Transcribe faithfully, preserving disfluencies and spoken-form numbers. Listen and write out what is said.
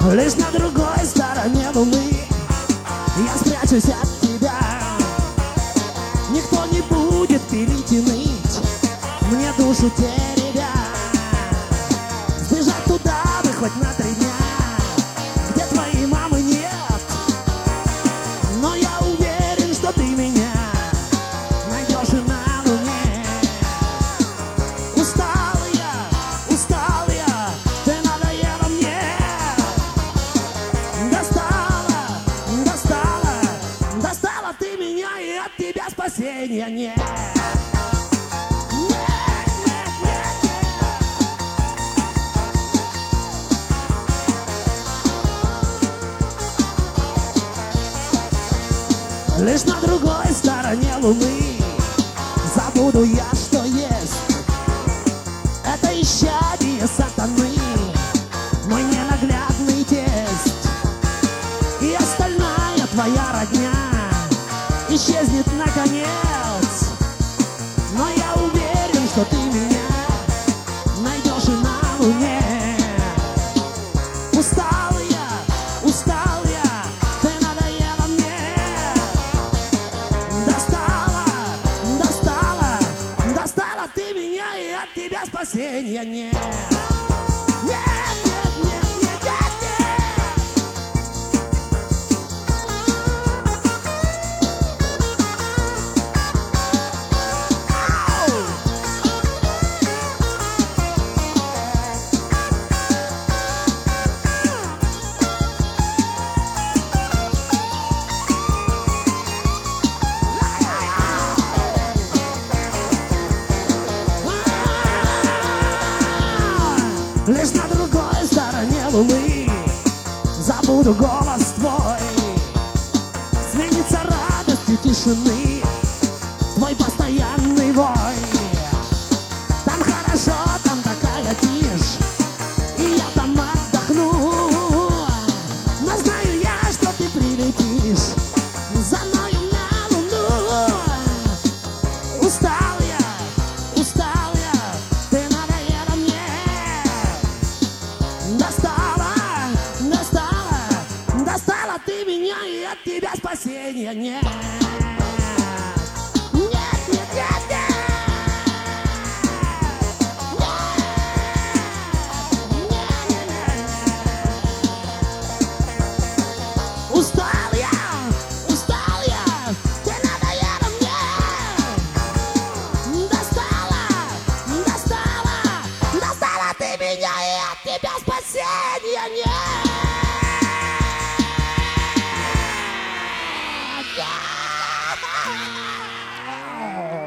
Лишь на другой стороне луны я спрячусь от тебя. Никто не будет пилить и ныть, мне душу теребя. Сбежать туда бы хоть на три дня, где твоей мамы нет. Но я уверен, что ты меня найдешь и на луне. Устал я, устал я, ты надоела мне. Достала, достала, достала ты меня, и от тебя спасения нет. Лишь на другой стороне луны забуду я, что есть. Это исчадие сатаны, мой ненаглядный тесть. И остальная твоя родня исчезнет наконец. Но я уверен, что ты меня найдешь и на луне. Устал я, устал я, ты надоела мне. Достала, достала, достала ты меня, и от тебя спасения нет. Нет, нет, нет, нет, нет, лишь на другой стороне луны забуду голос твой. Сменится радостью тишины твой постоянный вой. Там хорошо, там такая тишь, и я там отдохну. Но знаю я, что ты прилетишь за мною на луну. Устал я, устал я, ты надоела мне. Достала, достала, достала ты меня, и от тебя спасения нет. Нет, нет, нет, нет. Нет, нет, нет, нет. Устал я, устал я, ты надоела мне. Достала, достала, достала ты меня, и от тебя спасения нет. Yeah.